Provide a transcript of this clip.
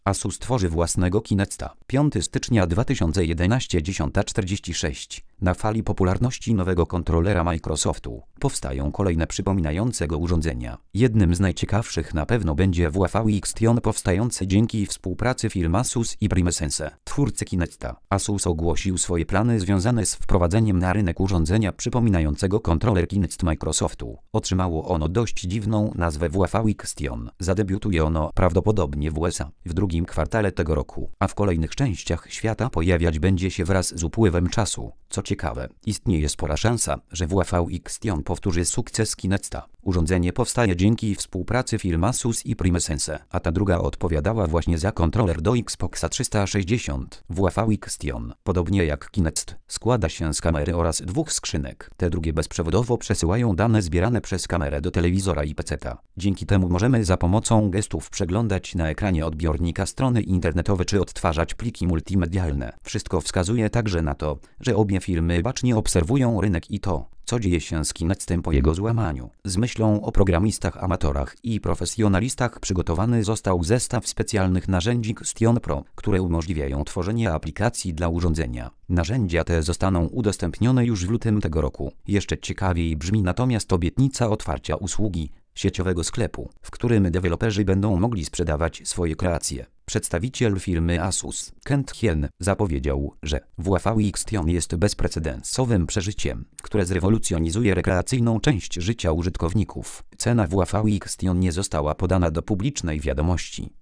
Asus tworzy własnego Kinecta. 5 stycznia 2011 10:46. Na fali popularności nowego kontrolera Microsoftu powstają kolejne przypominające go urządzenia. Jednym z najciekawszych na pewno będzie WFV Xtion powstający dzięki współpracy firm Asus i Primesense, twórcy Kinecta. Asus ogłosił swoje plany związane z wprowadzeniem na rynek urządzenia przypominającego kontroler Kinect Microsoftu. Otrzymało ono dość dziwną nazwę WFV Xtion. Zadebiutuje ono prawdopodobnie w USA w drugim kwartale tego roku, a w kolejnych częściach świata pojawiać będzie się wraz z upływem czasu. Co ciekawe, istnieje spora szansa, że WFV Xtion powtórzy sukces Kinecta. Urządzenie powstaje dzięki współpracy firm Asus i Primesense, a ta druga odpowiadała właśnie za kontroler do Xboxa 360. WFV Xtion, podobnie jak Kinect, składa się z kamery oraz dwóch skrzynek. Te drugie bezprzewodowo przesyłają dane zbierane przez kamerę do telewizora i peceta. Dzięki temu możemy za pomocą gestów przeglądać na ekranie odbiornika strony internetowe czy odtwarzać pliki multimedialne. Wszystko wskazuje także na to, że obie firmy bacznie obserwują rynek i to, co dzieje się z Kinectem po jego złamaniu. Z myślą o programistach amatorach i profesjonalistach przygotowany został zestaw specjalnych narzędzi Xtion Pro, które umożliwiają tworzenie aplikacji dla urządzenia. Narzędzia te zostaną udostępnione już w lutym tego roku. Jeszcze ciekawiej brzmi natomiast obietnica otwarcia usługi sieciowego sklepu, w którym deweloperzy będą mogli sprzedawać swoje kreacje. Przedstawiciel firmy Asus, Kent Hien, zapowiedział, że WFV Xtion jest bezprecedensowym przeżyciem, które zrewolucjonizuje rekreacyjną część życia użytkowników. Cena WFV Xtion nie została podana do publicznej wiadomości.